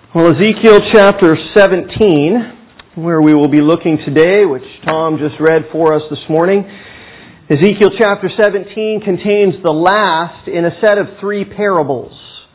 Well, Ezekiel chapter 17, where we will be looking today, which Tom just read for us this morning. Ezekiel chapter 17 contains the last in a set of three parables,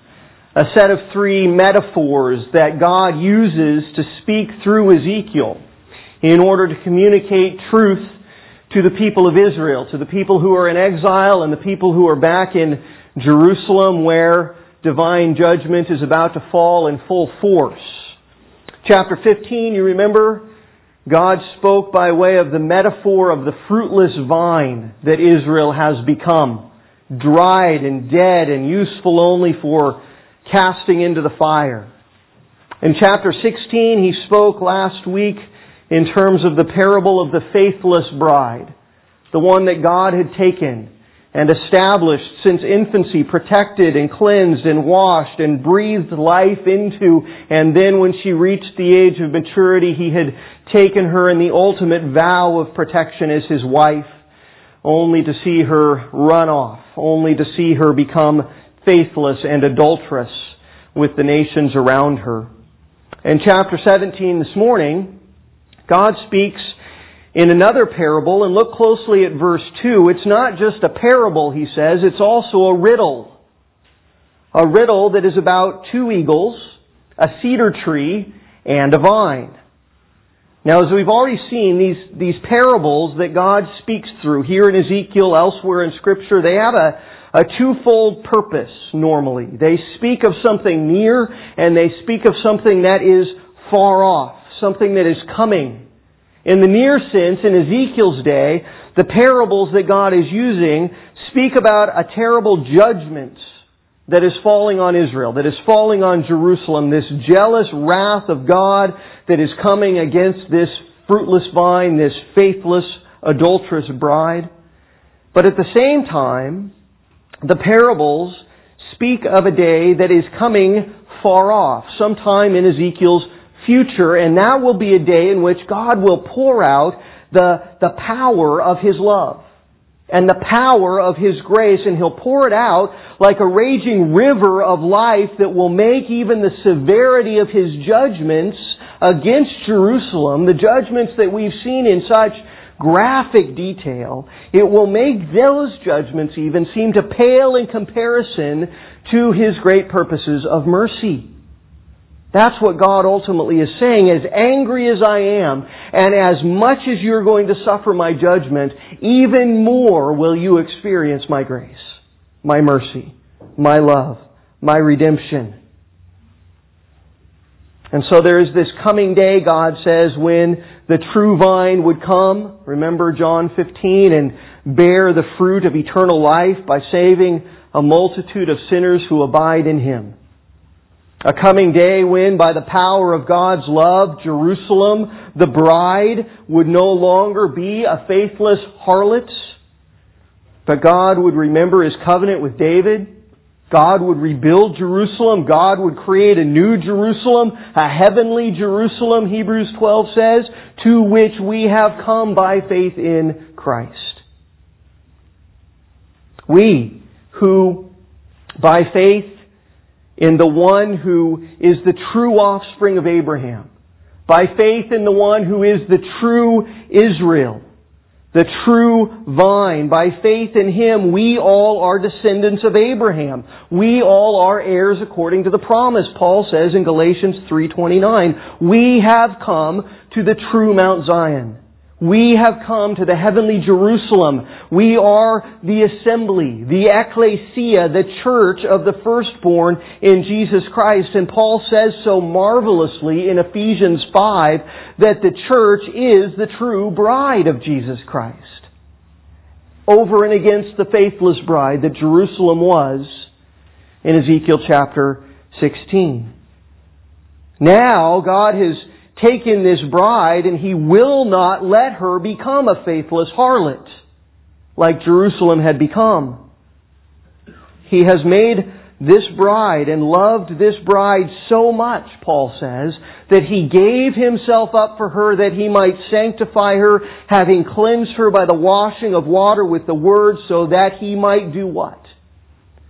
a set of three metaphors that God uses to speak through Ezekiel in order to communicate truth to the people of Israel, to the people who are in exile and the people who are back in Jerusalem where divine judgment is about to fall in full force. Chapter 15, you remember, God spoke by way of the metaphor of the fruitless vine that Israel has become, dried and dead and useful only for casting into the fire. In chapter 16, He spoke last week in terms of the parable of the faithless bride, the one that God had taken and established since infancy, protected and cleansed and washed and breathed life into, and then when she reached the age of maturity, He had taken her in the ultimate vow of protection as His wife, only to see her run off, only to see her become faithless and adulterous with the nations around her. In chapter 17 this morning, God speaks in another parable, and look closely at verse 2. It's not just a parable, He says, it's also a riddle. A riddle that is about two eagles, a cedar tree, and a vine. Now, as we've already seen, these parables that God speaks through here in Ezekiel, elsewhere in Scripture, they have a twofold purpose normally. They speak of something near, and they speak of something that is far off, something that is coming. In the near sense, in Ezekiel's day, the parables that God is using speak about a terrible judgment that is falling on Israel, that is falling on Jerusalem, this jealous wrath of God that is coming against this fruitless vine, this faithless, adulterous bride. But at the same time, the parables speak of a day that is coming far off, sometime in Ezekiel's future, and that will be a day in which God will pour out the power of His love and the power of His grace, and He'll pour it out like a raging river of life that will make even the severity of His judgments against Jerusalem, the judgments that we've seen in such graphic detail, it will make those judgments even seem to pale in comparison to His great purposes of mercy. That's what God ultimately is saying. As angry as I am, and as much as you're going to suffer my judgment, even more will you experience my grace, my mercy, my love, my redemption. And so there is this coming day, God says, when the true vine would come, remember John 15, and bear the fruit of eternal life by saving a multitude of sinners who abide in Him. A coming day when, by the power of God's love, Jerusalem, the bride, would no longer be a faithless harlot, but God would remember His covenant with David. God would rebuild Jerusalem. God would create a new Jerusalem, a heavenly Jerusalem, Hebrews 12 says, to which we have come by faith in Christ. We who, by faith in the one who is the true offspring of Abraham, by faith in the one who is the true Israel, the true vine, by faith in Him, we all are descendants of Abraham. We all are heirs according to the promise. Paul says in Galatians 3:29, we have come to the true Mount Zion. We have come to the heavenly Jerusalem. We are the assembly, the ecclesia, the church of the firstborn in Jesus Christ. And Paul says so marvelously in Ephesians 5 that the church is the true bride of Jesus Christ. Over and against the faithless bride that Jerusalem was in Ezekiel chapter 16. Now God has taken this bride, and He will not let her become a faithless harlot like Jerusalem had become. He has made this bride and loved this bride so much, Paul says, that He gave Himself up for her that He might sanctify her, having cleansed her by the washing of water with the Word, so that He might do what?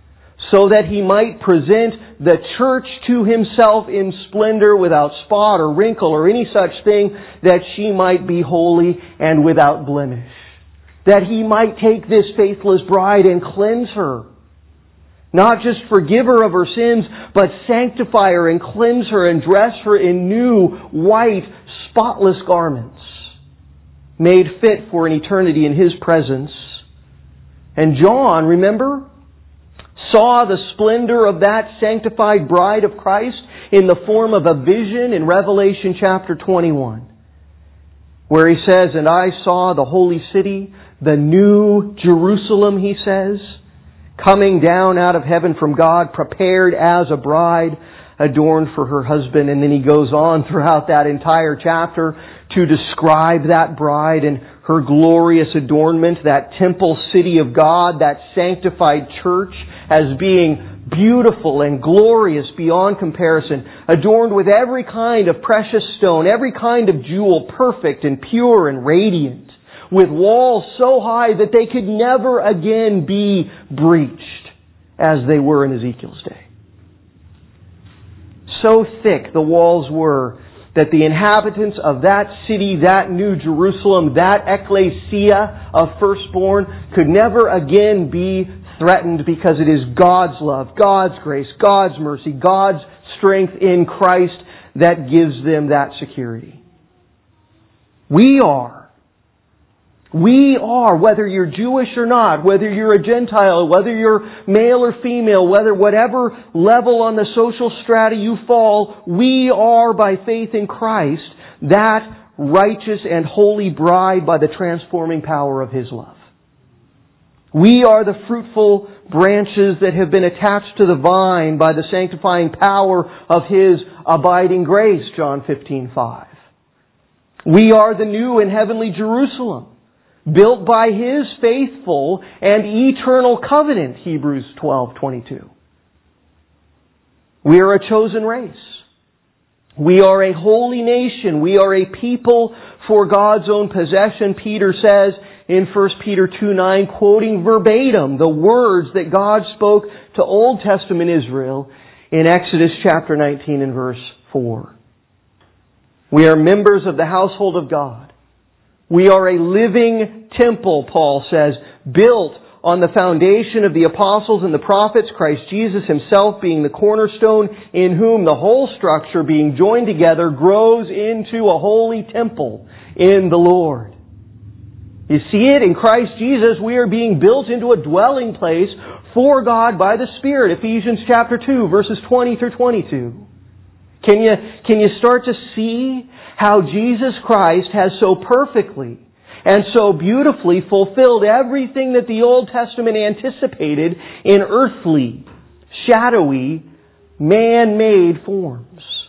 so that He might present the church to Himself in splendor, without spot or wrinkle or any such thing, that she might be holy and without blemish. That He might take this faithless bride and cleanse her. Not just forgive her of her sins, but sanctify her and cleanse her and dress her in new, white, spotless garments, made fit for an eternity in His presence. And John, remember, saw the splendor of that sanctified bride of Christ in the form of a vision in Revelation chapter 21, where he says, "And I saw the holy city, the new Jerusalem," he says, "coming down out of heaven from God, prepared as a bride, adorned for her husband." And then he goes on throughout that entire chapter to describe that bride and her glorious adornment, that temple city of God, that sanctified church, as being beautiful and glorious beyond comparison, adorned with every kind of precious stone, every kind of jewel, perfect and pure and radiant, with walls so high that they could never again be breached, as they were in Ezekiel's day. So thick the walls were that the inhabitants of that city, that new Jerusalem, that ecclesia of firstborn, could never again be threatened, because it is God's love, God's grace, God's mercy, God's strength in Christ that gives them that security. We are, whether you're Jewish or not, whether you're a Gentile, whether you're male or female, whatever level on the social strata you fall, we are, by faith in Christ, that righteous and holy bride by the transforming power of His love. We are the fruitful branches that have been attached to the vine by the sanctifying power of His abiding grace, John 15:5. We are the new and heavenly Jerusalem, built by His faithful and eternal covenant, Hebrews 12:22. We are a chosen race. We are a holy nation. We are a people for God's own possession, Peter says in 1 Peter 2:9, quoting verbatim the words that God spoke to Old Testament Israel in Exodus chapter 19 and verse 4. We are members of the household of God. We are a living temple, Paul says, built on the foundation of the apostles and the prophets, Christ Jesus Himself being the cornerstone, in whom the whole structure, being joined together, grows into a holy temple in the Lord. You see it in Christ Jesus. We are being built into a dwelling place for God by the Spirit. Ephesians chapter 2, verses 20 through 22. Can you start to see how Jesus Christ has so perfectly and so beautifully fulfilled everything that the Old Testament anticipated in earthly, shadowy, man-made forms?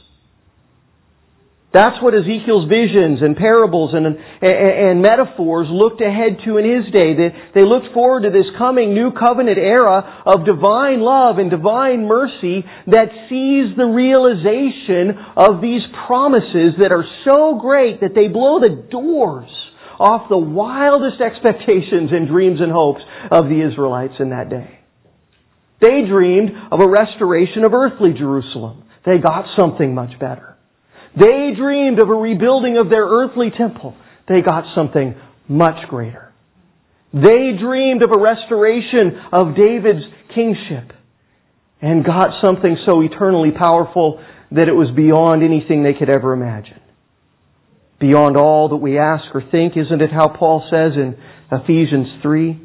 That's what Ezekiel's visions and parables and metaphors looked ahead to in his day. They looked forward to this coming new covenant era of divine love and divine mercy that sees the realization of these promises that are so great that they blow the doors off the wildest expectations and dreams and hopes of the Israelites in that day. They dreamed of a restoration of earthly Jerusalem. They got something much better. They dreamed of a rebuilding of their earthly temple. They got something much greater. They dreamed of a restoration of David's kingship and got something so eternally powerful that it was beyond anything they could ever imagine. Beyond all that we ask or think, isn't it how Paul says in Ephesians 3?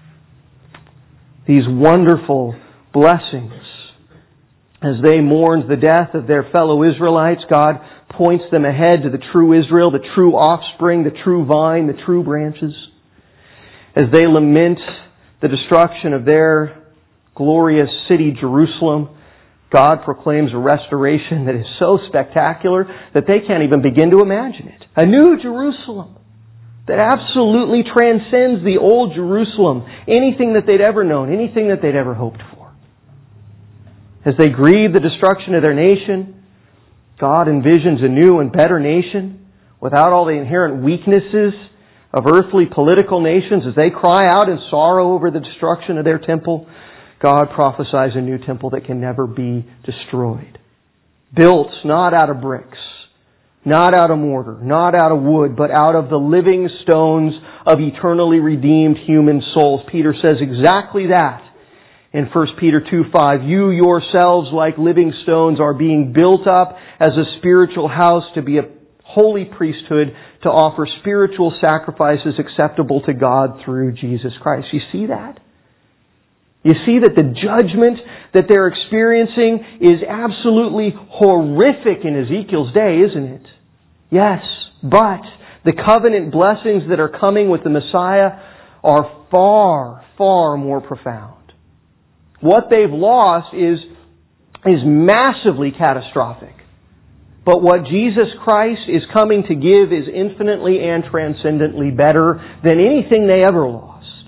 These wonderful blessings. As they mourned the death of their fellow Israelites, God points them ahead to the true Israel, the true offspring, the true vine, the true branches. As they lament the destruction of their glorious city, Jerusalem, God proclaims a restoration that is so spectacular that they can't even begin to imagine it. A new Jerusalem that absolutely transcends the old Jerusalem, anything that they'd ever known, anything that they'd ever hoped for. As they grieve the destruction of their nation, God envisions a new and better nation without all the inherent weaknesses of earthly political nations. As they cry out in sorrow over the destruction of their temple, God prophesies a new temple that can never be destroyed. Built not out of bricks, not out of mortar, not out of wood, but out of the living stones of eternally redeemed human souls. Peter says exactly that in 1 Peter 2:5. You yourselves, like living stones, are being built up as a spiritual house to be a holy priesthood, to offer spiritual sacrifices acceptable to God through Jesus Christ. You see that? You see that the judgment that they're experiencing is absolutely horrific in Ezekiel's day, isn't it? Yes, but the covenant blessings that are coming with the Messiah are far, far more profound. What they've lost is massively catastrophic. But what Jesus Christ is coming to give is infinitely and transcendently better than anything they ever lost.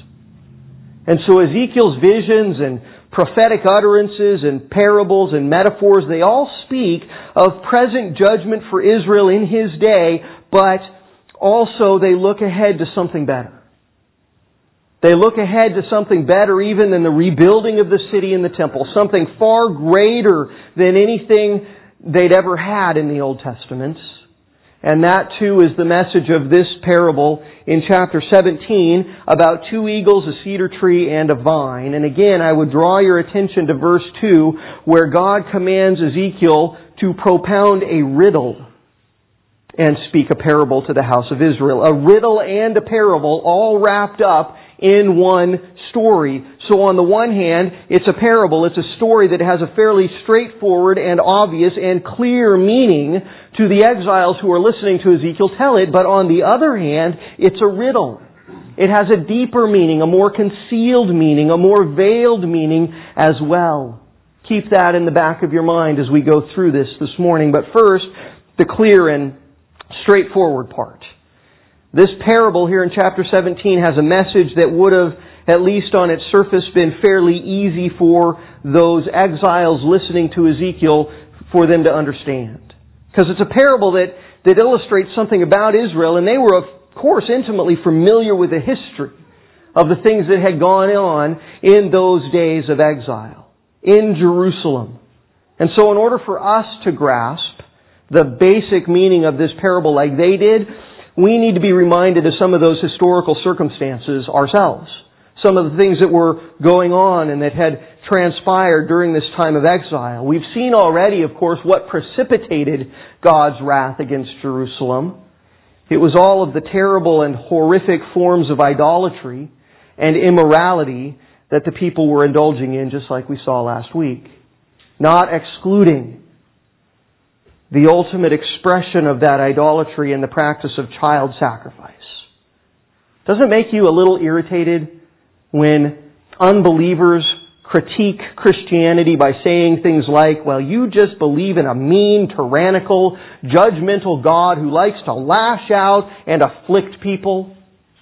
And so Ezekiel's visions and prophetic utterances and parables and metaphors, they all speak of present judgment for Israel in His day, but also they look ahead to something better. They look ahead to something better even than the rebuilding of the city and the temple, something far greater than anything they'd ever had in the Old Testament. And that too is the message of this parable in chapter 17 about two eagles, a cedar tree, and a vine. And again, I would draw your attention to verse 2 where God commands Ezekiel to propound a riddle and speak a parable to the house of Israel. A riddle and a parable all wrapped up in one story. So on the one hand, it's a parable, it's a story that has a fairly straightforward and obvious and clear meaning to the exiles who are listening to Ezekiel tell it, but on the other hand, it's a riddle. It has a deeper meaning, a more concealed meaning, a more veiled meaning as well. Keep that in the back of your mind as we go through this morning. But first, the clear and straightforward part. This parable here in chapter 17 has a message that would have, at least on its surface, been fairly easy for those exiles listening to Ezekiel for them to understand. Because it's a parable that illustrates something about Israel, and they were, of course, intimately familiar with the history of the things that had gone on in those days of exile in Jerusalem. And so in order for us to grasp the basic meaning of this parable like they did, we need to be reminded of some of those historical circumstances ourselves. Some of the things that were going on and that had transpired during this time of exile. We've seen already, of course, what precipitated God's wrath against Jerusalem. It was all of the terrible and horrific forms of idolatry and immorality that the people were indulging in, just like we saw last week. Not excluding the ultimate expression of that idolatry in the practice of child sacrifice. Doesn't it make you a little irritated when unbelievers critique Christianity by saying things like, well, you just believe in a mean, tyrannical, judgmental God who likes to lash out and afflict people?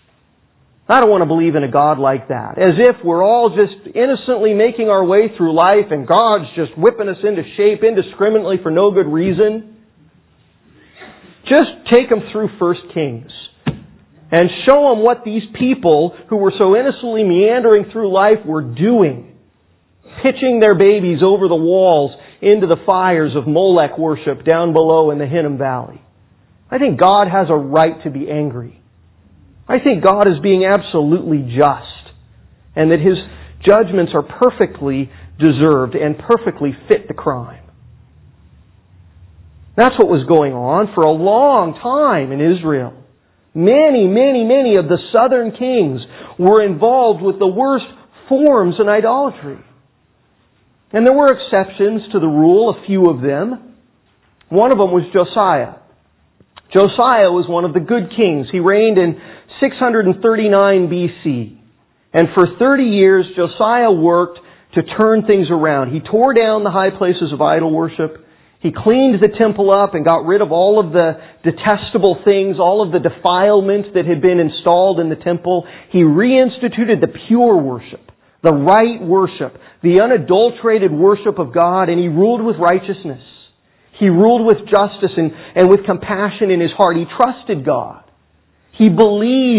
I don't want to believe in a God like that. As if we're all just innocently making our way through life and God's just whipping us into shape indiscriminately for no good reason. Just take them through 1 Kings and show them what these people who were so innocently meandering through life were doing. Pitching their babies over the walls into the fires of Molech worship down below in the Hinnom Valley. I think God has a right to be angry. I think God is being absolutely just, and that His judgments are perfectly deserved and perfectly fit the crime. That's what was going on for a long time in Israel. Many of the southern kings were involved with the worst forms in idolatry. And there were exceptions to the rule, a few of them. One of them was Josiah. Josiah was one of the good kings. He reigned in 639 BC. And for 30 years, Josiah worked to turn things around. He tore down the high places of idol worship. He cleaned the temple up and got rid of all of the detestable things, all of the defilement that had been installed in the temple. He reinstituted the pure worship, the right worship, the unadulterated worship of God, and He ruled with righteousness. He ruled with justice and with compassion in His heart. He trusted God. He believed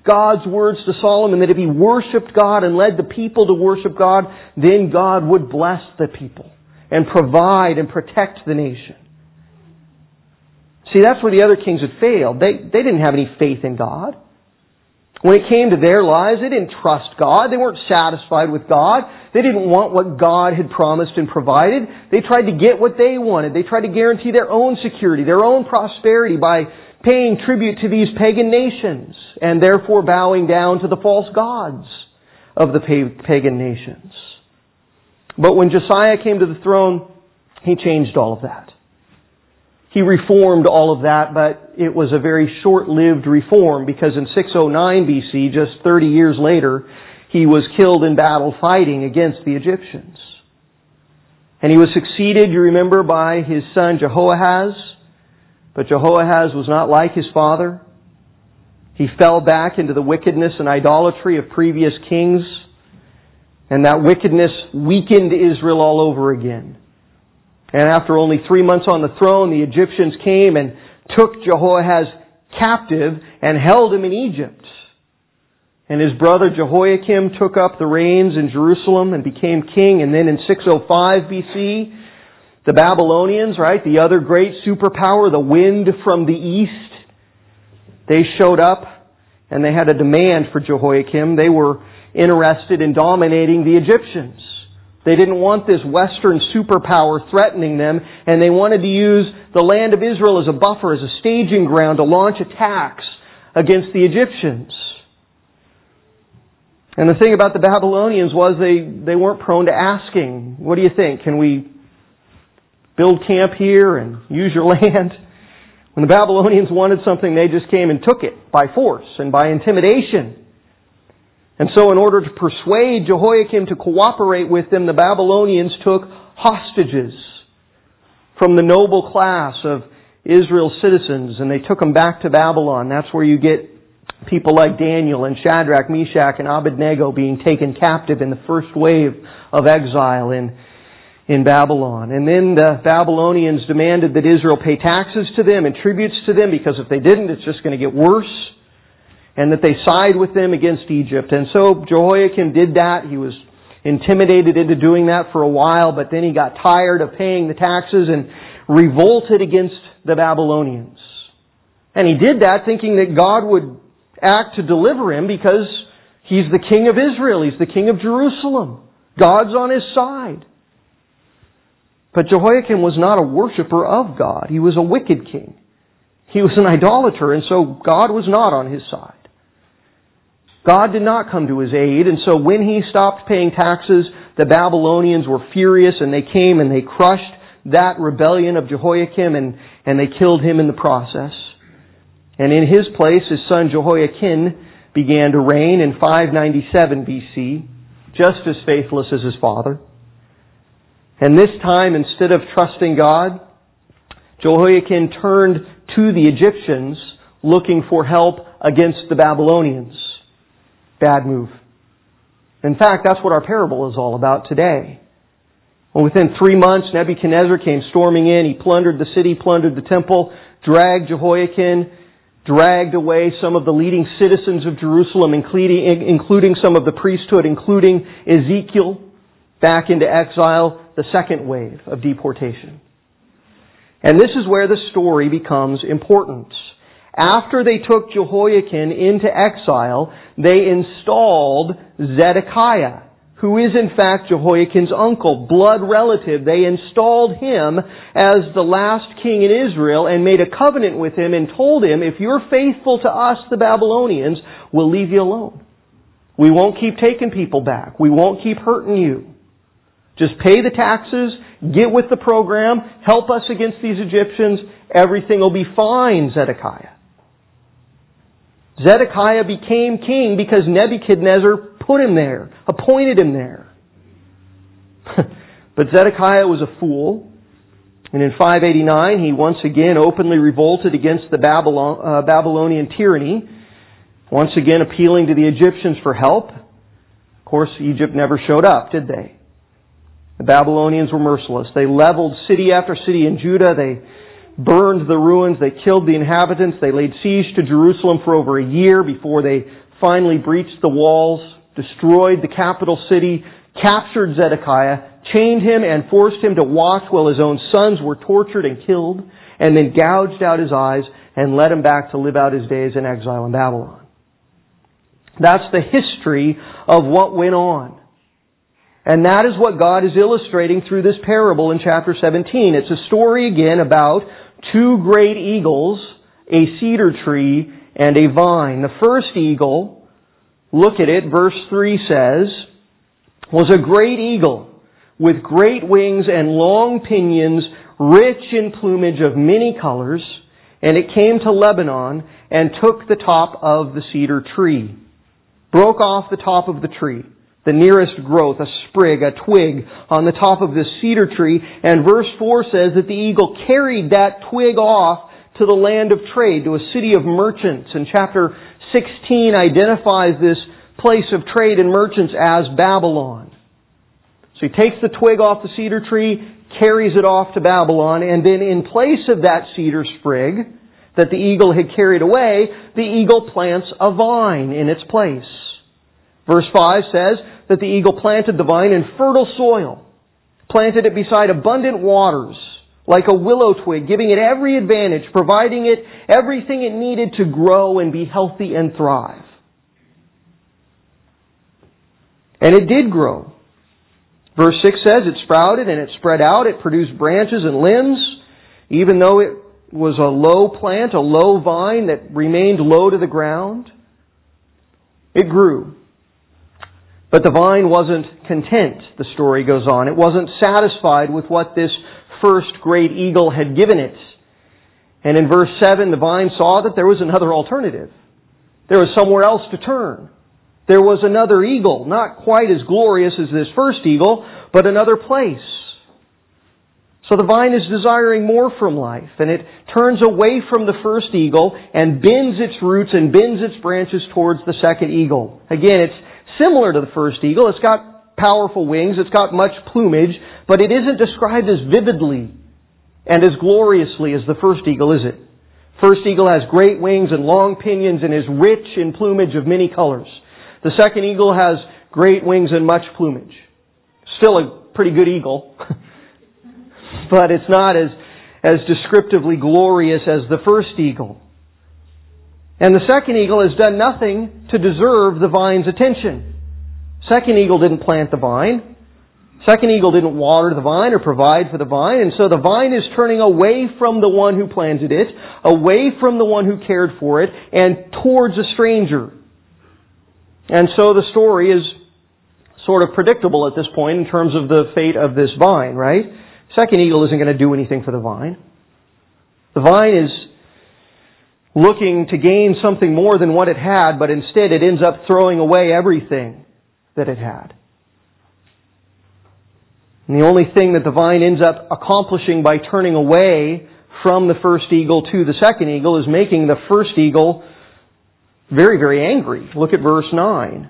God's words to Solomon, that if he worshipped God and led the people to worship God, then God would bless the people and provide and protect the nation. See, that's where the other kings had failed. They didn't have any faith in God. When it came to their lives, they didn't trust God. They weren't satisfied with God. They didn't want what God had promised and provided. They tried to get what they wanted. They tried to guarantee their own security, their own prosperity by paying tribute to these pagan nations and therefore bowing down to the false gods of the pagan nations. But when Josiah came to the throne, he changed all of that. He reformed all of that, but it was a very short-lived reform because in 609 BC, just 30 years later, he was killed in battle fighting against the Egyptians. And he was succeeded, you remember, by his son Jehoahaz. But Jehoahaz was not like his father. He fell back into the wickedness and idolatry of previous kings. And that wickedness weakened Israel all over again. And after only 3 months on the throne, the Egyptians came and took Jehoahaz captive and held him in Egypt. And his brother Jehoiakim took up the reins in Jerusalem and became king. And then in 605 BC, the Babylonians, the other great superpower, the wind from the east, they showed up and they had a demand for Jehoiakim. They were interested in dominating the Egyptians. They didn't want this Western superpower threatening them, and they wanted to use the land of Israel as a buffer, as a staging ground to launch attacks against the Egyptians. And the thing about the Babylonians was they weren't prone to asking, what do you think? Can we build camp here and use your land? When the Babylonians wanted something, they just came and took it by force and by intimidation. And so in order to persuade Jehoiakim to cooperate with them, the Babylonians took hostages from the noble class of Israel's citizens, and they took them back to Babylon. That's where you get people like Daniel and Shadrach, Meshach, and Abednego being taken captive in the first wave of exile in Babylon. And then the Babylonians demanded that Israel pay taxes to them and tributes to them, because if they didn't, it's just going to get worse. And that they side with them against Egypt. And so Jehoiakim did that. He was intimidated into doing that for a while, but then he got tired of paying the taxes and revolted against the Babylonians. And he did that thinking that God would act to deliver him because he's the king of Israel. He's the king of Jerusalem. God's on his side. But Jehoiakim was not a worshiper of God. He was a wicked king. He was an idolater, and so God was not on his side. God did not come to his aid, and so when he stopped paying taxes, the Babylonians were furious, and they came and they crushed that rebellion of Jehoiakim, and they killed him in the process. And in his place, his son Jehoiakim began to reign in 597 BC, just as faithless as his father. And this time, instead of trusting God, Jehoiakim turned to the Egyptians looking for help against the Babylonians. Bad move. In fact, that's what our parable is all about today. Well, within 3 months, Nebuchadnezzar came storming in. He plundered the city, plundered the temple, dragged Jehoiakim, dragged away some of the leading citizens of Jerusalem, including some of the priesthood, including Ezekiel, back into exile, the second wave of deportation. And this is where the story becomes important. After they took Jehoiakim into exile, they installed Zedekiah, who is in fact Jehoiakim's uncle, blood relative. They installed him as the last king in Israel and made a covenant with him and told him, if you're faithful to us, the Babylonians, we'll leave you alone. We won't keep taking people back. We won't keep hurting you. Just pay the taxes, get with the program, help us against these Egyptians, everything will be fine, Zedekiah. Zedekiah became king because Nebuchadnezzar put him there, appointed him there. But Zedekiah was a fool, and in 589 he once again openly revolted against the Babylonian tyranny, once again appealing to the Egyptians for help. Of course, Egypt never showed up, did they? The Babylonians were merciless. They leveled city after city in Judah. They burned the ruins. They killed the inhabitants. They laid siege to Jerusalem for over a year before they finally breached the walls, destroyed the capital city, captured Zedekiah, chained him and forced him to watch while his own sons were tortured and killed, and then gouged out his eyes and led him back to live out his days in exile in Babylon. That's the history of what went on. And that is what God is illustrating through this parable in chapter 17. It's a story again about two great eagles, a cedar tree, and a vine. The first eagle, look at it, verse 3 says, was a great eagle with great wings and long pinions, rich in plumage of many colors, and it came to Lebanon and took the top of the cedar tree, broke off the top of the tree, the nearest growth, a sprig, a twig on the top of this cedar tree, and verse 4 says that the eagle carried that twig off to the land of trade, to a city of merchants. And chapter 16 identifies this place of trade and merchants as Babylon. So he takes the twig off the cedar tree, carries it off to Babylon, and then in place of that cedar sprig that the eagle had carried away, the eagle plants a vine in its place. Verse 5 says that the eagle planted the vine in fertile soil, planted it beside abundant waters, like a willow twig, giving it every advantage, providing it everything it needed to grow and be healthy and thrive. And it did grow. Verse 6 says it sprouted and it spread out, it produced branches and limbs, even though it was a low plant, a low vine that remained low to the ground. It grew. But the vine wasn't content, the story goes on. It wasn't satisfied with what this first great eagle had given it. And in verse 7, the vine saw that there was another alternative. There was somewhere else to turn. There was another eagle, not quite as glorious as this first eagle, but another place. So the vine is desiring more from life, and it turns away from the first eagle and bends its roots and bends its branches towards the second eagle. Again, it's similar to the first eagle. It's got powerful wings, it's got much plumage, but it isn't described as vividly and as gloriously as the first eagle, is it? First eagle has great wings and long pinions and is rich in plumage of many colors. The second eagle has great wings and much plumage. Still a pretty good eagle, but it's not as descriptively glorious as the first eagle. And the second eagle has done nothing to deserve the vine's attention. Second eagle didn't plant the vine. Second eagle didn't water the vine or provide for the vine. And so the vine is turning away from the one who planted it, away from the one who cared for it, and towards a stranger. And so the story is sort of predictable at this point in terms of the fate of this vine, right? Second eagle isn't going to do anything for the vine. The vine is looking to gain something more than what it had, but instead it ends up throwing away everything that it had. And the only thing that the vine ends up accomplishing by turning away from the first eagle to the second eagle is making the first eagle very, very angry. Look at verse 9.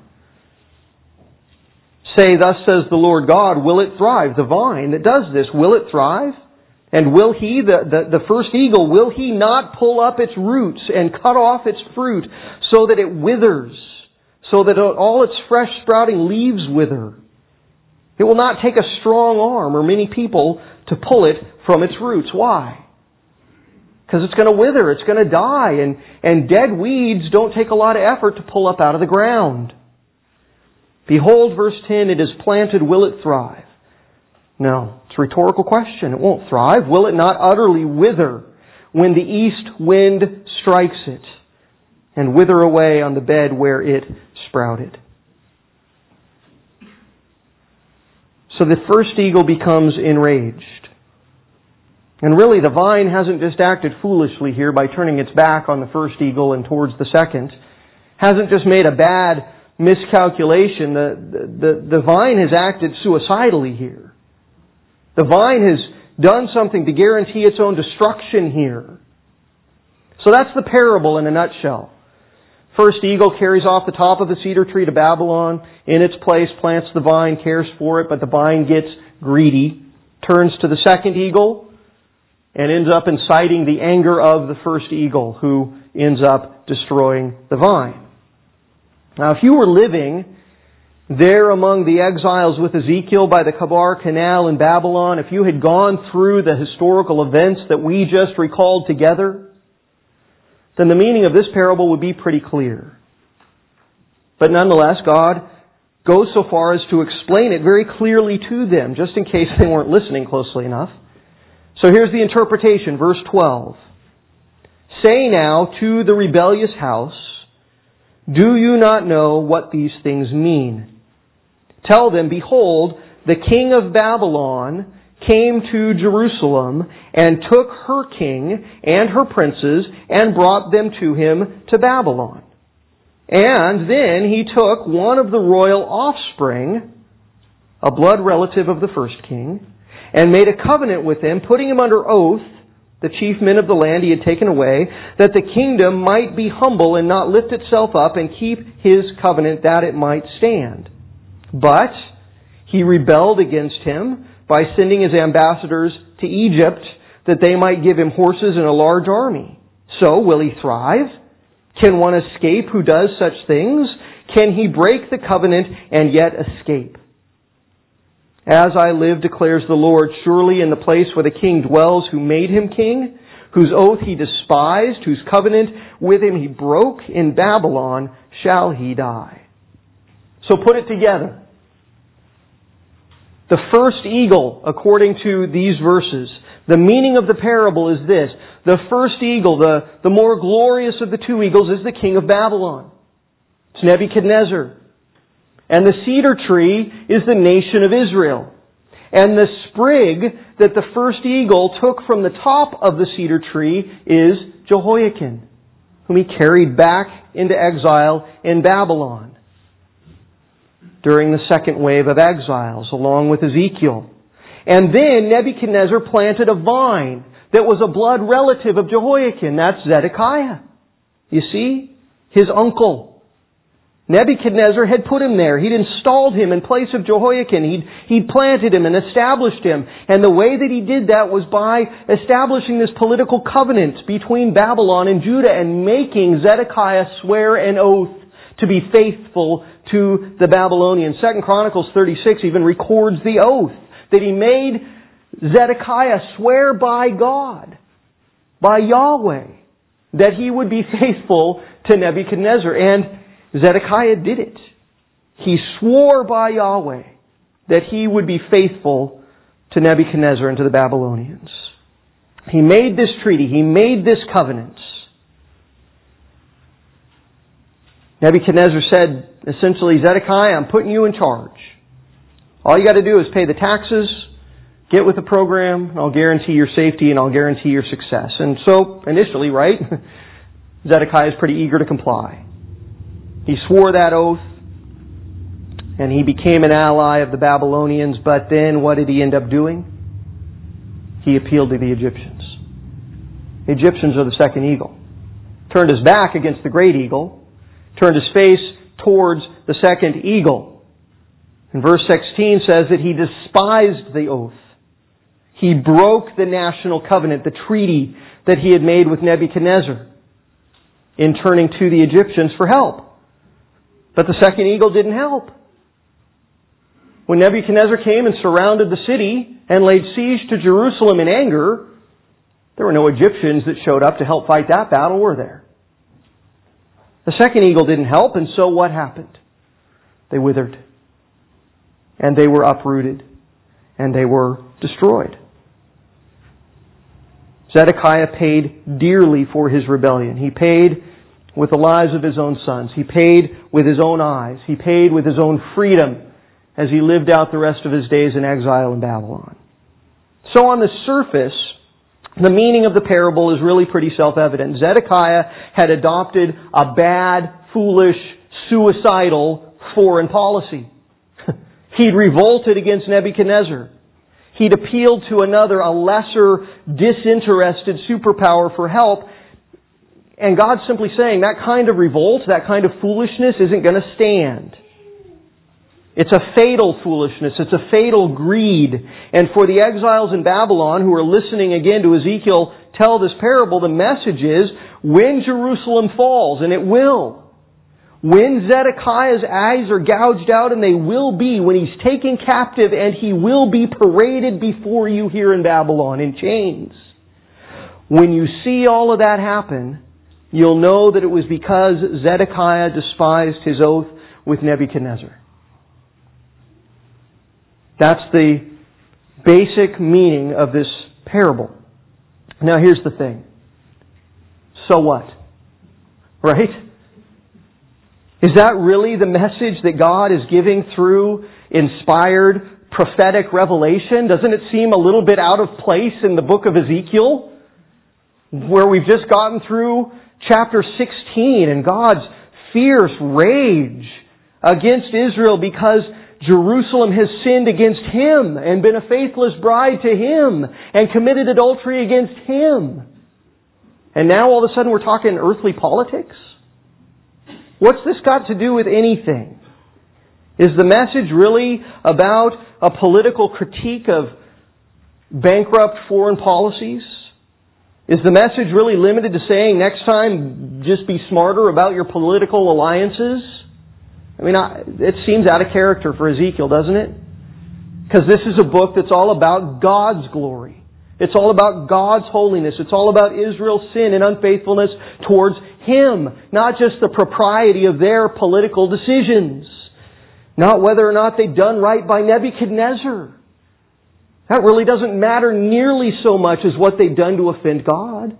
Say, thus says the Lord God, will it thrive? The vine that does this, will it thrive? And will he, the first eagle, will he not pull up its roots and cut off its fruit so that it withers, so that all its fresh sprouting leaves wither? It will not take a strong arm or many people to pull it from its roots. Why? Because it's going to wither, it's going to die, and dead weeds don't take a lot of effort to pull up out of the ground. Behold, verse 10, it is planted, will it thrive? No, it's a rhetorical question. It won't thrive. Will it not utterly wither when the east wind strikes it and wither away on the bed where it sprouted? So the first eagle becomes enraged. And really the vine hasn't just acted foolishly here by turning its back on the first eagle and towards the second. Hasn't just made a bad miscalculation. The vine has acted suicidally here. The vine has done something to guarantee its own destruction here. So that's the parable in a nutshell. First eagle carries off the top of the cedar tree to Babylon. In its place plants the vine, cares for it, but the vine gets greedy. Turns to the second eagle and ends up inciting the anger of the first eagle, who ends up destroying the vine. Now, if you were living there among the exiles with Ezekiel by the Kabar Canal in Babylon, if you had gone through the historical events that we just recalled together, then the meaning of this parable would be pretty clear. But nonetheless, God goes so far as to explain it very clearly to them, just in case they weren't listening closely enough. So here's the interpretation, verse 12. Say now to the rebellious house, do you not know what these things mean? Tell them, behold, the king of Babylon came to Jerusalem and took her king and her princes and brought them to him to Babylon. And then he took one of the royal offspring, a blood relative of the first king, and made a covenant with him, putting him under oath, the chief men of the land he had taken away, that the kingdom might be humble and not lift itself up and keep his covenant that it might stand. But he rebelled against him by sending his ambassadors to Egypt that they might give him horses and a large army. So will he thrive? Can one escape who does such things? Can he break the covenant and yet escape? As I live, declares the Lord, surely in the place where the king dwells who made him king, whose oath he despised, whose covenant with him he broke, in Babylon shall he die. So put it together. The first eagle, according to these verses, the meaning of the parable is this. The first eagle, the more glorious of the two eagles, is the king of Babylon. It's Nebuchadnezzar. And the cedar tree is the nation of Israel. And the sprig that the first eagle took from the top of the cedar tree is Jehoiakim, whom he carried back into exile in Babylon during the second wave of exiles, along with Ezekiel. And then Nebuchadnezzar planted a vine that was a blood relative of Jehoiakim. That's Zedekiah. You see? His uncle. Nebuchadnezzar had put him there. He'd installed him in place of Jehoiakim. He'd planted him and established him. And the way that he did that was by establishing this political covenant between Babylon and Judah and making Zedekiah swear an oath to be faithful to the Babylonians. 2 Chronicles 36 even records the oath that he made Zedekiah swear by God, by Yahweh, that he would be faithful to Nebuchadnezzar. And Zedekiah did it. He swore by Yahweh that he would be faithful to Nebuchadnezzar and to the Babylonians. He made this treaty. He made this covenant. Nebuchadnezzar said, essentially, Zedekiah, I'm putting you in charge. All you got to do is pay the taxes, get with the program, and I'll guarantee your safety and I'll guarantee your success. And so, initially, right, Zedekiah is pretty eager to comply. He swore that oath, and he became an ally of the Babylonians, but then what did he end up doing? He appealed to the Egyptians. The Egyptians are the second eagle. Turned his back against the great eagle, turned his face towards the second eagle. And verse 16 says that he despised the oath. He broke the national covenant, the treaty that he had made with Nebuchadnezzar, in turning to the Egyptians for help. But the second eagle didn't help. When Nebuchadnezzar came and surrounded the city and laid siege to Jerusalem in anger, there were no Egyptians that showed up to help fight that battle, were there? The second eagle didn't help, and so what happened? They withered. And they were uprooted. And they were destroyed. Zedekiah paid dearly for his rebellion. He paid with the lives of his own sons. He paid with his own eyes. He paid with his own freedom as he lived out the rest of his days in exile in Babylon. So on the surface, the meaning of the parable is really pretty self-evident. Zedekiah had adopted a bad, foolish, suicidal foreign policy. He'd revolted against Nebuchadnezzar. He'd appealed to another, a lesser, disinterested superpower for help. And God's simply saying that kind of revolt, that kind of foolishness isn't going to stand. It's a fatal foolishness. It's a fatal greed. And for the exiles in Babylon who are listening again to Ezekiel tell this parable, the message is, when Jerusalem falls, and it will, When Zedekiah's eyes are gouged out, and they will be when he's taken captive, and he will be paraded before you here in Babylon in chains. When you see all of that happen, you'll know that it was because Zedekiah despised his oath with Nebuchadnezzar. That's the basic meaning of this parable. Now here's the thing. So what? Right? Is that really the message that God is giving through inspired prophetic revelation? Doesn't it seem a little bit out of place in the book of Ezekiel, where we've just gotten through chapter 16 and God's fierce rage against Israel because Jerusalem has sinned against Him and been a faithless bride to Him and committed adultery against Him. And now all of a sudden we're talking earthly politics? What's this got to do with anything? Is the message really about a political critique of bankrupt foreign policies? Is the message really limited to saying next time just be smarter about your political alliances? I mean, it seems out of character for Ezekiel, doesn't it? Because this is a book that's all about God's glory. It's all about God's holiness. It's all about Israel's sin and unfaithfulness towards Him. Not just the propriety of their political decisions. Not whether or not they've done right by Nebuchadnezzar. That really doesn't matter nearly so much as what they've done to offend God.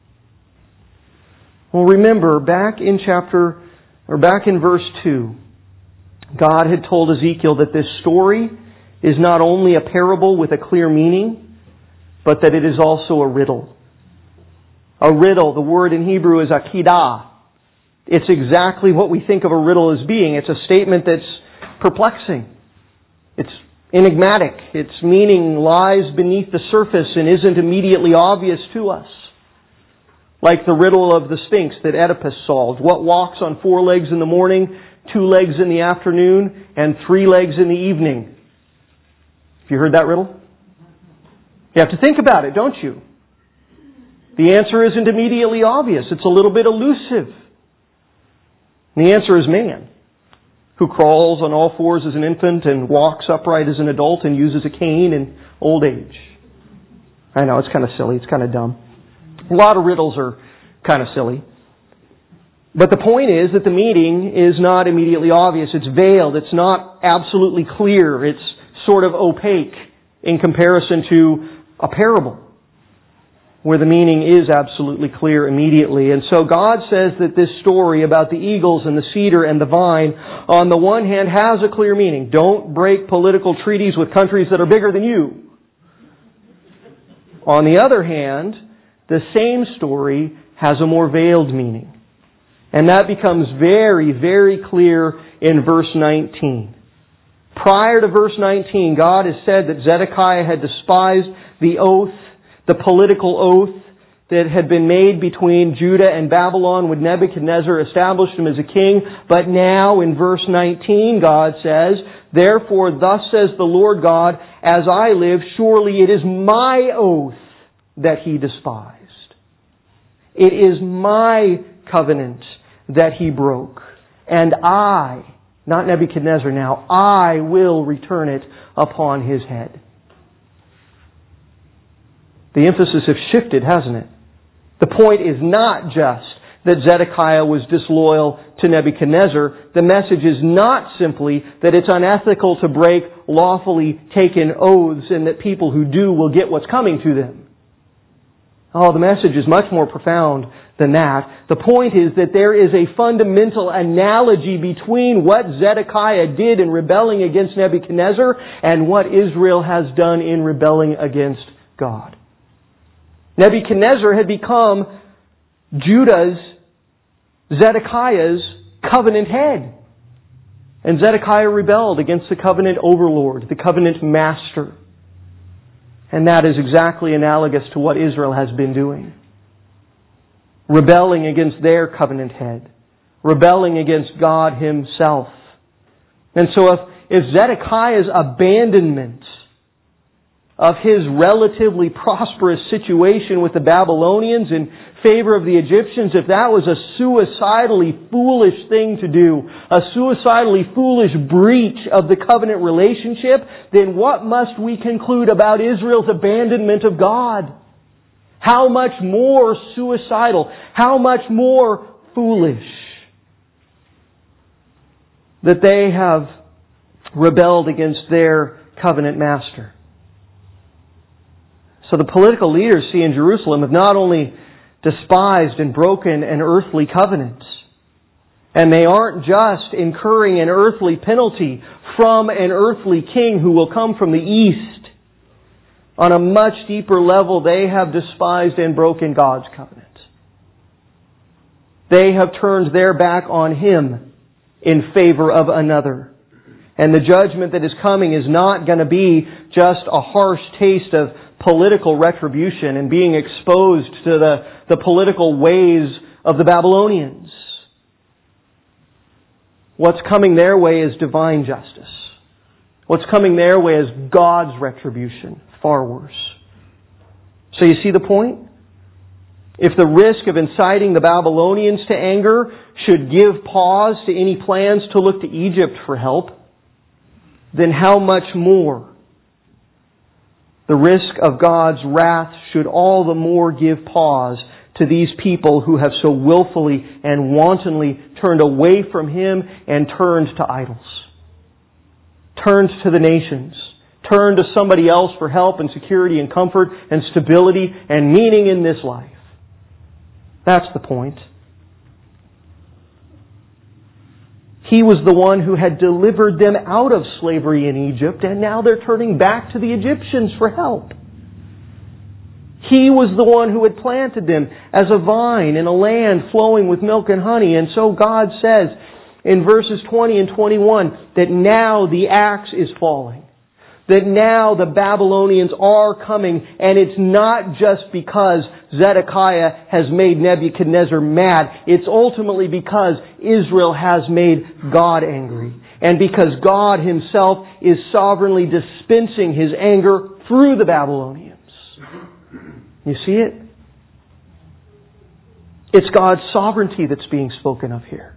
Well, remember, back in verse 2, God had told Ezekiel that this story is not only a parable with a clear meaning, but that it is also a riddle. A riddle, the word in Hebrew is akidah. It's exactly what we think of a riddle as being. It's a statement that's perplexing. It's enigmatic. Its meaning lies beneath the surface and isn't immediately obvious to us. Like the riddle of the Sphinx that Oedipus solved. What walks on 4 legs in the morning, 2 legs in the afternoon, and 3 legs in the evening? Have you heard that riddle? You have to think about it, don't you? The answer isn't immediately obvious. It's a little bit elusive. And the answer is man, who crawls on all 4s as an infant and walks upright as an adult and uses a cane in old age. I know, it's kind of silly. It's kind of dumb. A lot of riddles are kind of silly. But the point is that the meaning is not immediately obvious. It's veiled. It's not absolutely clear. It's sort of opaque in comparison to a parable, where the meaning is absolutely clear immediately. And so God says that this story about the eagles and the cedar and the vine, on the one hand, has a clear meaning. Don't break political treaties with countries that are bigger than you. On the other hand, the same story has a more veiled meaning. And that becomes very, very clear in verse 19. Prior to verse 19, God has said that Zedekiah had despised the oath, the political oath that had been made between Judah and Babylon when Nebuchadnezzar established him as a king. But now in verse 19, God says, "Therefore thus says the Lord God, as I live, surely it is my oath that he despised. It is my covenant that he broke. And I, not Nebuchadnezzar now, I will return it upon his head." The emphasis has shifted, hasn't it? The point is not just that Zedekiah was disloyal to Nebuchadnezzar. The message is not simply that it's unethical to break lawfully taken oaths and that people who do will get what's coming to them. Oh, the message is much more profound than that. The point is that there is a fundamental analogy between what Zedekiah did in rebelling against Nebuchadnezzar and what Israel has done in rebelling against God. Nebuchadnezzar had become Zedekiah's covenant head. And Zedekiah rebelled against the covenant overlord, the covenant master. And that is exactly analogous to what Israel has been doing. Rebelling against their covenant head. Rebelling against God Himself. And so if Zedekiah's abandonment of his relatively prosperous situation with the Babylonians in favor of the Egyptians, if that was a suicidally foolish thing to do, a suicidally foolish breach of the covenant relationship, then what must we conclude about Israel's abandonment of God? How much more suicidal, how much more foolish that they have rebelled against their covenant master. So the political leaders, in Jerusalem, have not only despised and broken an earthly covenant, and they aren't just incurring an earthly penalty from an earthly king who will come from the east. On a much deeper level, they have despised and broken God's covenant. They have turned their back on Him in favor of another. And the judgment that is coming is not going to be just a harsh taste of political retribution and being exposed to the political ways of the Babylonians. What's coming their way is divine justice. What's coming their way is God's retribution. Far worse. So you see the point? If the risk of inciting the Babylonians to anger should give pause to any plans to look to Egypt for help, then how much more the risk of God's wrath should all the more give pause to these people who have so willfully and wantonly turned away from Him and turned to idols. Turned to the nations. Turned to somebody else for help and security and comfort and stability and meaning in this life. That's the point. He was the one who had delivered them out of slavery in Egypt, and now they're turning back to the Egyptians for help. He was the one who had planted them as a vine in a land flowing with milk and honey. And so God says in verses 20 and 21 that now the axe is falling. That now the Babylonians are coming, and it's not just because Zedekiah has made Nebuchadnezzar mad. It's ultimately because Israel has made God angry. And because God Himself is sovereignly dispensing His anger through the Babylonians. You see it? It's God's sovereignty that's being spoken of here.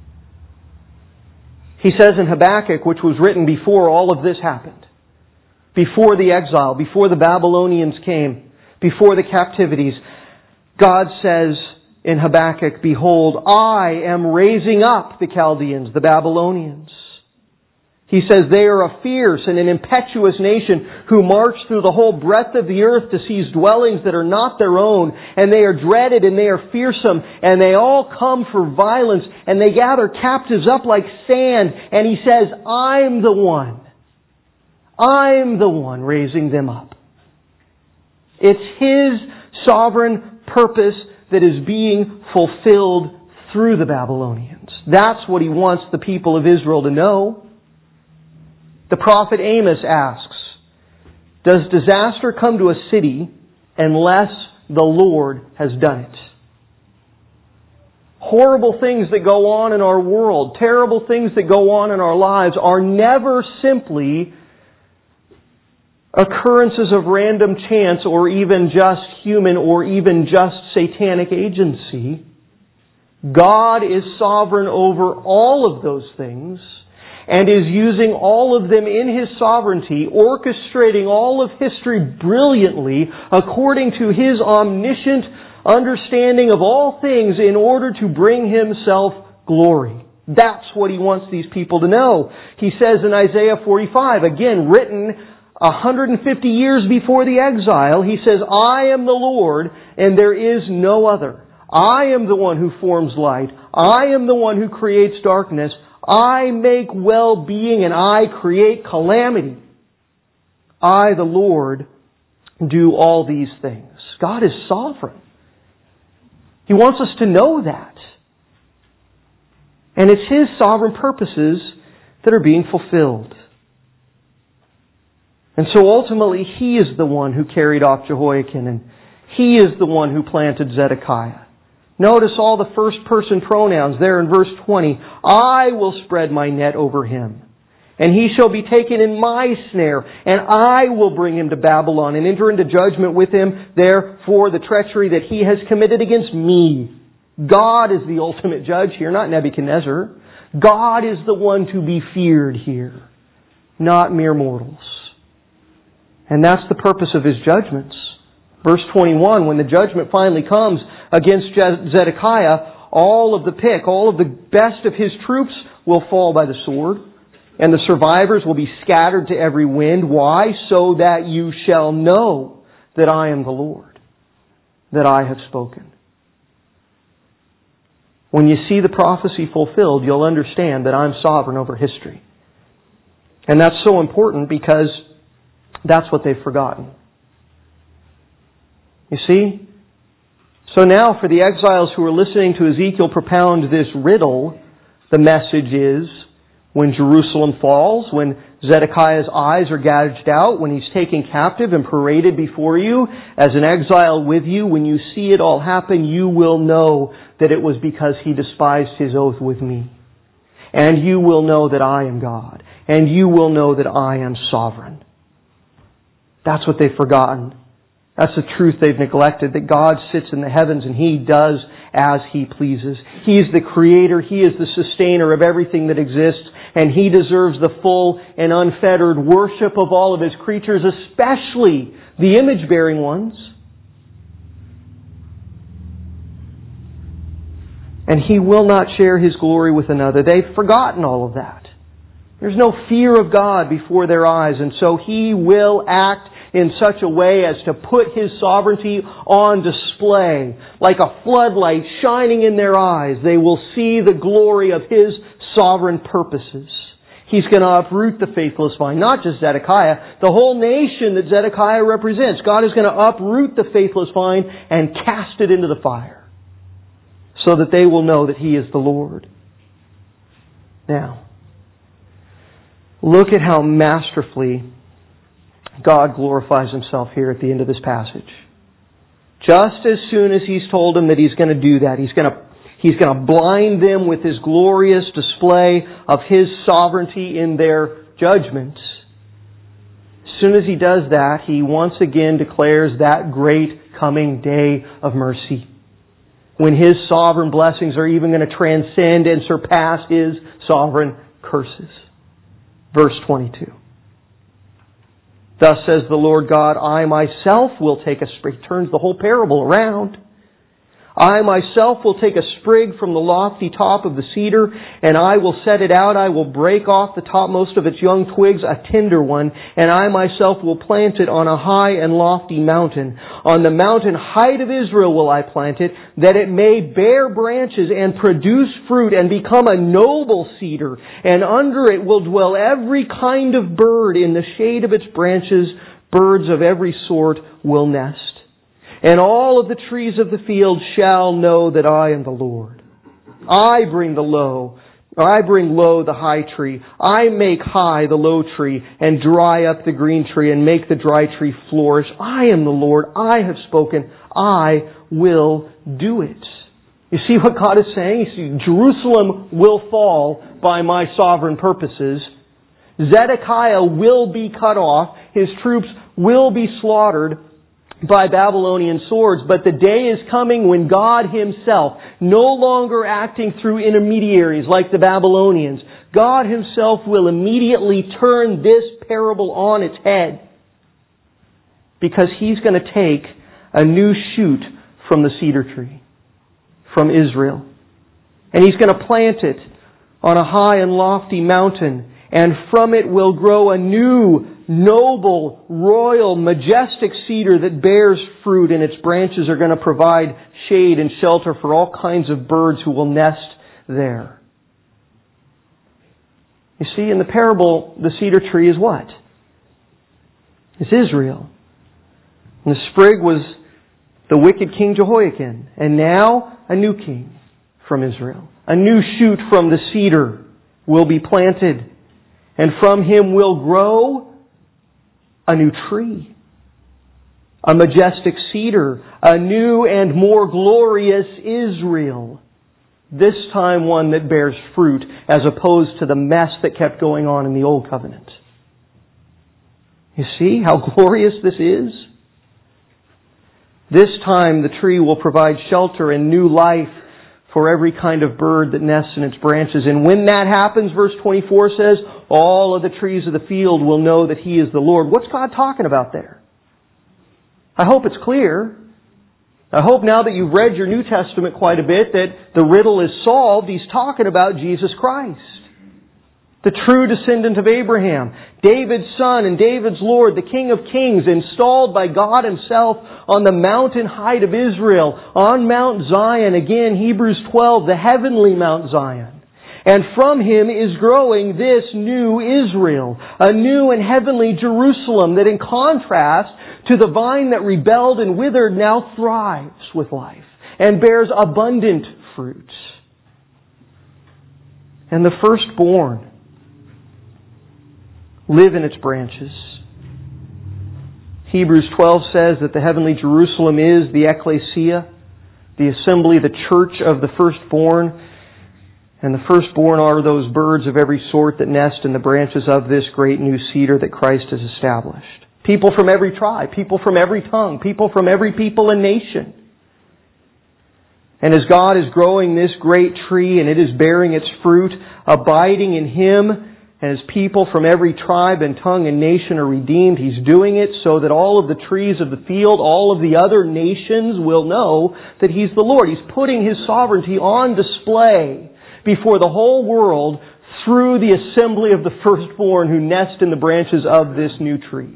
He says in Habakkuk, which was written before all of this happened, before the exile, before the Babylonians came, before the captivities, God says in Habakkuk, "Behold, I am raising up the Chaldeans, the Babylonians." He says they are a fierce and an impetuous nation who march through the whole breadth of the earth to seize dwellings that are not their own, and they are dreaded and they are fearsome, and they all come for violence, and they gather captives up like sand. And He says, I'm the one raising them up. It's His sovereign purpose that is being fulfilled through the Babylonians. That's what He wants the people of Israel to know. The prophet Amos asks, does disaster come to a city unless the Lord has done it? Horrible things that go on in our world, terrible things that go on in our lives are never simply occurrences of random chance or even just human or even just satanic agency. God is sovereign over all of those things and is using all of them in His sovereignty, orchestrating all of history brilliantly according to His omniscient understanding of all things in order to bring Himself glory. That's what He wants these people to know. He says in Isaiah 45, again written 150 years before the exile, He says, I am the Lord and there is no other. I am the one who forms light. I am the one who creates darkness. I make well-being and I create calamity. I, the Lord, do all these things. God is sovereign. He wants us to know that. And it's His sovereign purposes that are being fulfilled. And so ultimately, He is the one who carried off Jehoiakim, and He is the one who planted Zedekiah. Notice all the first person pronouns there in verse 20. I will spread my net over him, And he shall be taken in my snare, and I will bring him to Babylon and enter into judgment with him there for the treachery that he has committed against me. God is the ultimate judge here, not Nebuchadnezzar. God is the one to be feared here, not mere mortals. And that's the purpose of His judgments. Verse 21, when the judgment finally comes against Zedekiah, all of the best of his troops will fall by the sword, and the survivors will be scattered to every wind. Why? So that you shall know that I am the Lord, that I have spoken. When you see the prophecy fulfilled, you'll understand that I'm sovereign over history. And that's so important because that's what they've forgotten. You see? So now for the exiles who are listening to Ezekiel propound this riddle, the message is, when Jerusalem falls, when Zedekiah's eyes are gouged out, when he's taken captive and paraded before you as an exile with you, when you see it all happen, you will know that it was because he despised his oath with me. And you will know that I am God. And you will know that I am sovereign. That's what they've forgotten. That's the truth they've neglected, that God sits in the heavens and He does as He pleases. He is the Creator. He is the sustainer of everything that exists. And He deserves the full and unfettered worship of all of His creatures, especially the image-bearing ones. And He will not share His glory with another. They've forgotten all of that. There's no fear of God before their eyes, and so He will act in such a way as to put His sovereignty on display. Like a floodlight shining in their eyes, they will see the glory of His sovereign purposes. He's going to uproot the faithless vine, not just Zedekiah, the whole nation that Zedekiah represents. God is going to uproot the faithless vine and cast it into the fire, so that they will know that He is the Lord. Now, look at how masterfully God glorifies Himself here at the end of this passage. Just as soon as He's told them that He's going to do that, He's going to blind them with His glorious display of His sovereignty in their judgments. As soon as He does that, He once again declares that great coming day of mercy, when His sovereign blessings are even going to transcend and surpass His sovereign curses. Verse 22. Thus says the Lord God, I myself will take a sprig. Turns the whole parable around. I myself will take a sprig from the lofty top of the cedar, and I will set it out. I will break off the topmost of its young twigs, a tender one, and I myself will plant it on a high and lofty mountain. On the mountain height of Israel will I plant it, that it may bear branches and produce fruit and become a noble cedar. And under it will dwell every kind of bird. In the shade of its branches, birds of every sort will nest. And all of the trees of the field shall know that I am the Lord. I bring low the high tree. I make high the low tree, and dry up the green tree, and make the dry tree flourish. I am the Lord. I have spoken. I will do it. You see what God is saying? You see, Jerusalem will fall by my sovereign purposes. Zedekiah will be cut off. His troops will be slaughtered by Babylonian swords, but the day is coming when God Himself, no longer acting through intermediaries like the Babylonians, God Himself will immediately turn this parable on its head, because He's going to take a new shoot from the cedar tree, from Israel, and He's going to plant it on a high and lofty mountain, and from it will grow a new, noble, royal, majestic cedar that bears fruit, and its branches are going to provide shade and shelter for all kinds of birds who will nest there. You see, in the parable, the cedar tree is what? It's Israel. And the sprig was the wicked King Jehoiakim, and now a new king from Israel. A new shoot from the cedar will be planted, and from him will grow a new tree, a majestic cedar, a new and more glorious Israel. This time one that bears fruit as opposed to the mess that kept going on in the Old Covenant. You see how glorious this is? This time the tree will provide shelter and new life for every kind of bird that nests in its branches. And when that happens, verse 24 says, all of the trees of the field will know that He is the Lord. What's God talking about there? I hope it's clear. I hope now that you've read your New Testament quite a bit that the riddle is solved. He's talking about Jesus Christ, the true descendant of Abraham, David's son and David's Lord, the King of Kings, installed by God Himself on the mountain height of Israel, on Mount Zion, again, Hebrews 12, the heavenly Mount Zion. And from Him is growing this new Israel, a new and heavenly Jerusalem that in contrast to the vine that rebelled and withered now thrives with life and bears abundant fruit. And the firstborn live in its branches. Hebrews 12 says that the heavenly Jerusalem is the ecclesia, the assembly, the church of the firstborn. And the firstborn are those birds of every sort that nest in the branches of this great new cedar that Christ has established. People from every tribe, people from every tongue, people from every people and nation. And as God is growing this great tree and it is bearing its fruit, abiding in Him, and as people from every tribe and tongue and nation are redeemed, He's doing it so that all of the trees of the field, all of the other nations will know that He's the Lord. He's putting His sovereignty on display before the whole world through the assembly of the firstborn who nest in the branches of this new tree.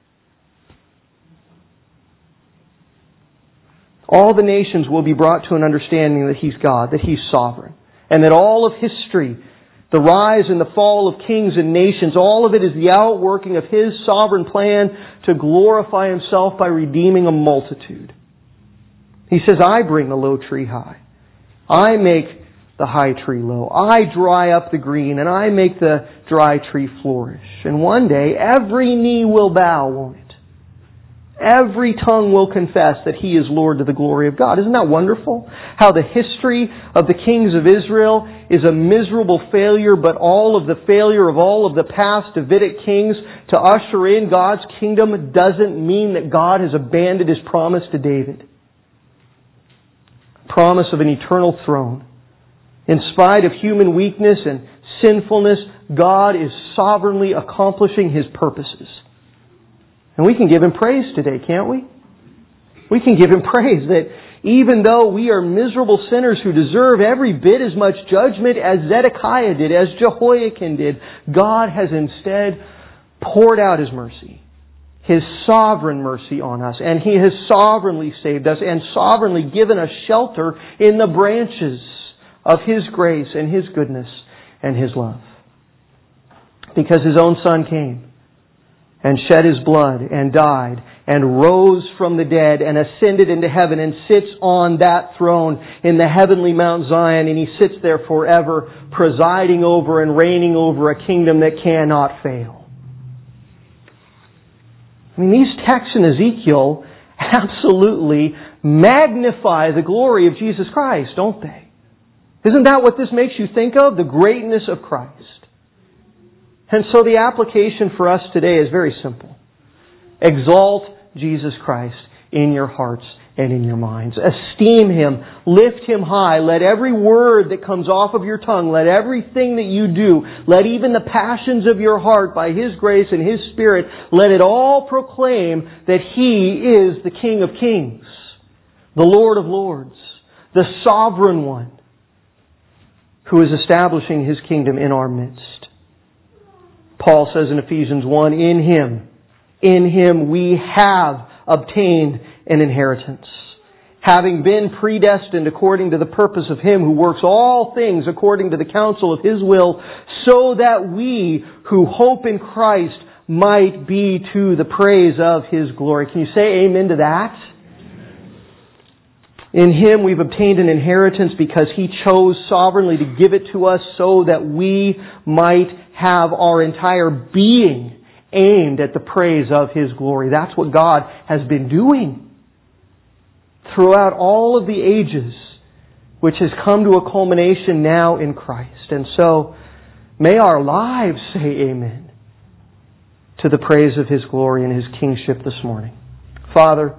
All the nations will be brought to an understanding that He's God, that He's sovereign, and that all of history, the rise and the fall of kings and nations, all of it is the outworking of His sovereign plan to glorify Himself by redeeming a multitude. He says, I bring the low tree high. I make the high tree low. I dry up the green, and I make the dry tree flourish. And one day, every knee will bow, won't it? Every tongue will confess that He is Lord to the glory of God. Isn't that wonderful? How the history of the kings of Israel is a miserable failure, but all of the failure of all of the past Davidic kings to usher in God's kingdom doesn't mean that God has abandoned His promise to David. Promise of an eternal throne. In spite of human weakness and sinfulness, God is sovereignly accomplishing His purposes. And we can give Him praise today, can't we? We can give Him praise that even though we are miserable sinners who deserve every bit as much judgment as Zedekiah did, as Jehoiakim did, God has instead poured out His mercy, His sovereign mercy on us. And He has sovereignly saved us and sovereignly given us shelter in the branches of His grace and His goodness and His love. Because His own Son came and shed His blood and died and rose from the dead and ascended into heaven and sits on that throne in the heavenly Mount Zion, and He sits there forever, presiding over and reigning over a kingdom that cannot fail. I mean, these texts in Ezekiel absolutely magnify the glory of Jesus Christ, don't they? Isn't that what this makes you think of? The greatness of Christ. And so the application for us today is very simple. Exalt Jesus Christ in your hearts and in your minds. Esteem Him. Lift Him high. Let every word that comes off of your tongue, let everything that you do, let even the passions of your heart by His grace and His Spirit, let it all proclaim that He is the King of Kings, the Lord of Lords, the Sovereign One, who is establishing His kingdom in our midst. Paul says in Ephesians 1, in Him we have obtained an inheritance, having been predestined according to the purpose of Him who works all things according to the counsel of His will, so that we who hope in Christ might be to the praise of His glory. Can you say amen to that? In Him we've obtained an inheritance because He chose sovereignly to give it to us so that we might have our entire being aimed at the praise of His glory. That's what God has been doing throughout all of the ages. which has come to a culmination now in Christ. And so, may our lives say amen to the praise of His glory and His kingship this morning. Father,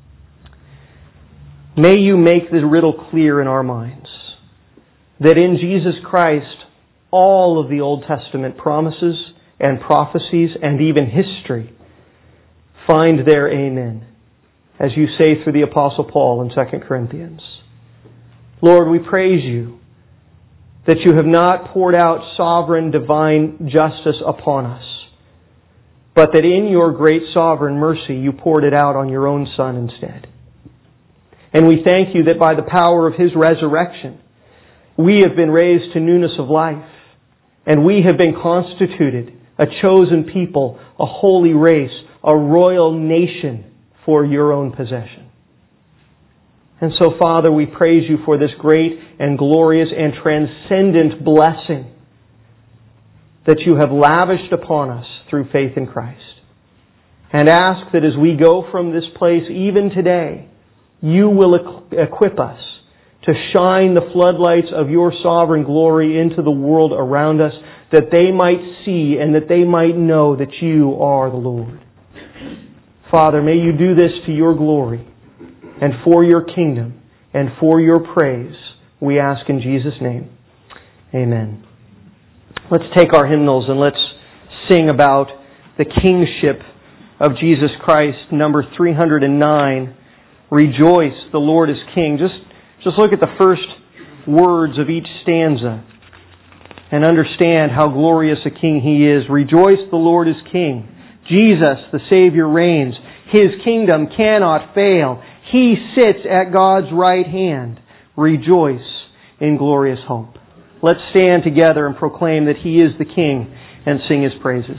may You make the riddle clear in our minds that in Jesus Christ all of the Old Testament promises and prophecies and even history find their amen, as You say through the Apostle Paul in 2 Corinthians. Lord, we praise You that You have not poured out sovereign divine justice upon us, but that in Your great sovereign mercy You poured it out on Your own Son instead. And we thank You that by the power of His resurrection, we have been raised to newness of life, and we have been constituted a chosen people, a holy race, a royal nation for Your own possession. And so, Father, we praise You for this great and glorious and transcendent blessing that You have lavished upon us through faith in Christ. And ask that as we go from this place even today, You will equip us to shine the floodlights of Your sovereign glory into the world around us, that they might see and that they might know that You are the Lord. Father, may You do this to Your glory and for Your kingdom and for Your praise. We ask in Jesus' name. Amen. Let's take our hymnals and let's sing about the kingship of Jesus Christ. Number 309, Rejoice, the Lord is King. Just look at the first words of each stanza and understand how glorious a King He is. Rejoice, the Lord is King. Jesus, the Savior, reigns. His kingdom cannot fail. He sits at God's right hand. Rejoice in glorious hope. Let's stand together and proclaim that He is the King and sing His praises.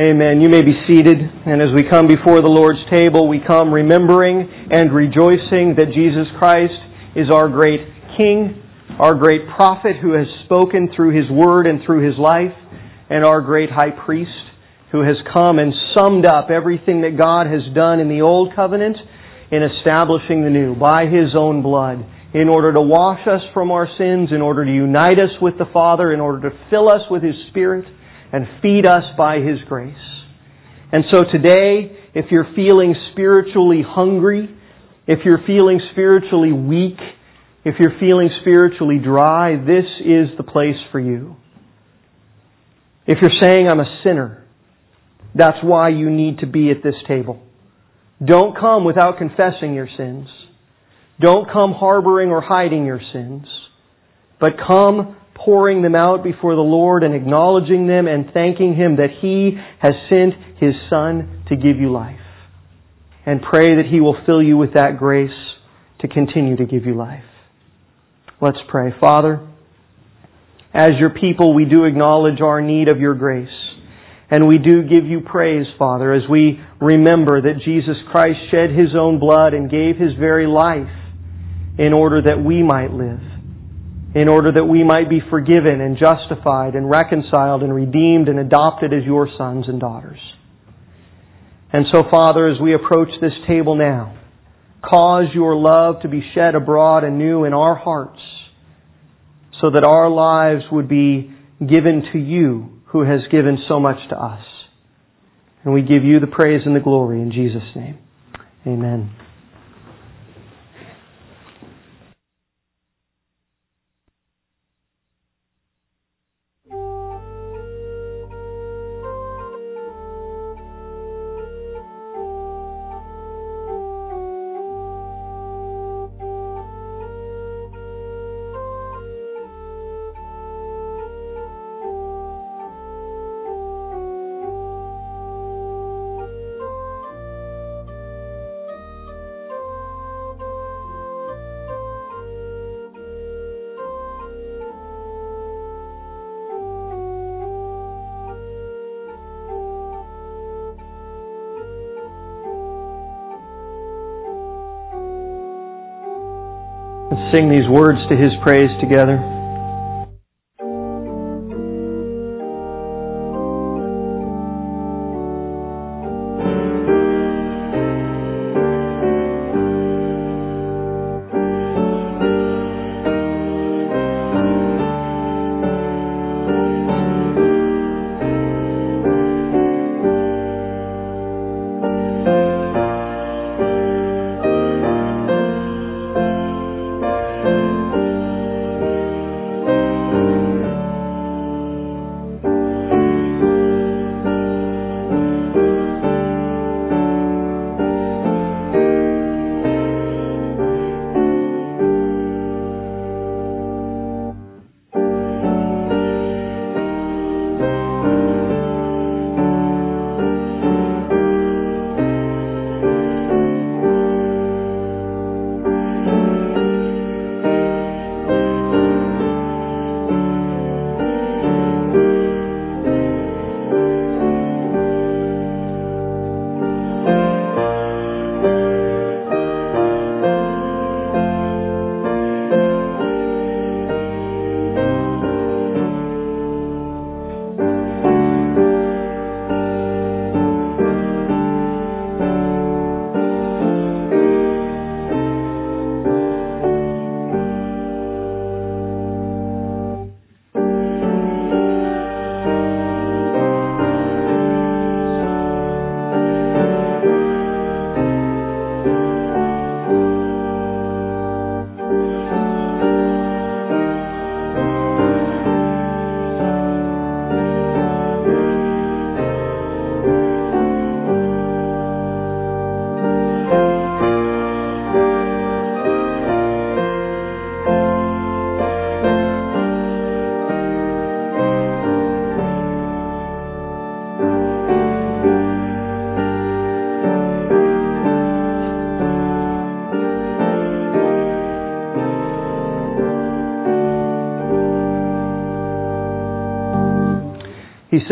Amen. You may be seated. And as we come before the Lord's table, we come remembering and rejoicing that Jesus Christ is our great King, our great prophet who has spoken through His Word and through His life, and our great high priest who has come and summed up everything that God has done in the Old Covenant in establishing the new by His own blood, in order to wash us from our sins, in order to unite us with the Father, in order to fill us with His Spirit, and feed us by His grace. And so today, if you're feeling spiritually hungry, if you're feeling spiritually weak, if you're feeling spiritually dry, this is the place for you. If you're saying, I'm a sinner, that's why you need to be at this table. Don't come without confessing your sins. Don't come harboring or hiding your sins. But come pouring them out before the Lord and acknowledging them and thanking Him that He has sent His Son to give you life. And pray that He will fill you with that grace to continue to give you life. Let's pray. Father, as your people, we do acknowledge our need of your grace. And we do give you praise, Father, as we remember that Jesus Christ shed His own blood and gave His very life in order that we might live, in order that we might be forgiven and justified and reconciled and redeemed and adopted as your sons and daughters. And so, Father, as we approach this table now, cause your love to be shed abroad anew in our hearts so that our lives would be given to you who has given so much to us. And we give you the praise and the glory in Jesus' name. Amen. Let's sing these words to His praise together.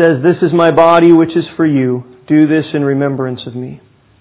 says, "This is my body which is for you. Do this in remembrance of me."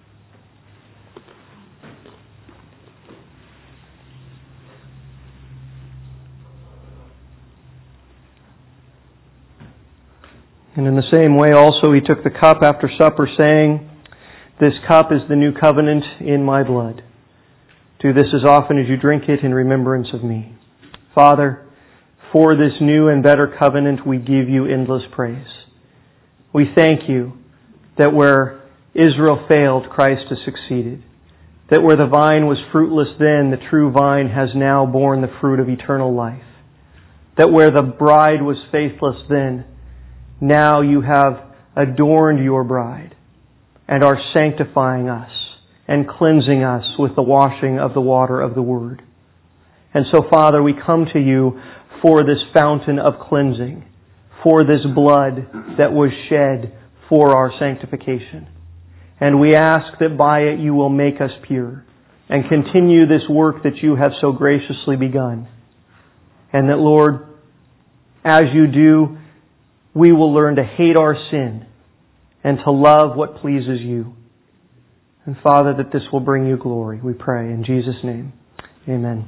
And in the same way also He took the cup after supper, saying, "This cup is the new covenant in my blood. Do this as often as you drink it in remembrance of me." Father, for this new and better covenant we give you endless praise. We thank you that where Israel failed, Christ has succeeded. That where the vine was fruitless then, the true vine has now borne the fruit of eternal life. That where the bride was faithless then, now you have adorned your bride and are sanctifying us and cleansing us with the washing of the water of the Word. And so, Father, we come to you for this fountain of cleansing, for this blood that was shed for our sanctification. And we ask that by it you will make us pure and continue this work that you have so graciously begun. And that, Lord, as you do, we will learn to hate our sin and to love what pleases you. And Father, that this will bring you glory, we pray in Jesus' name. Amen.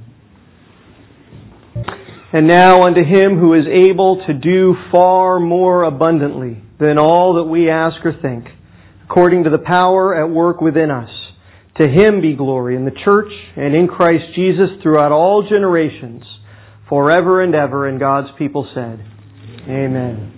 And now unto Him who is able to do far more abundantly than all that we ask or think, according to the power at work within us, to Him be glory in the church and in Christ Jesus throughout all generations, forever and ever. And God's people said, Amen.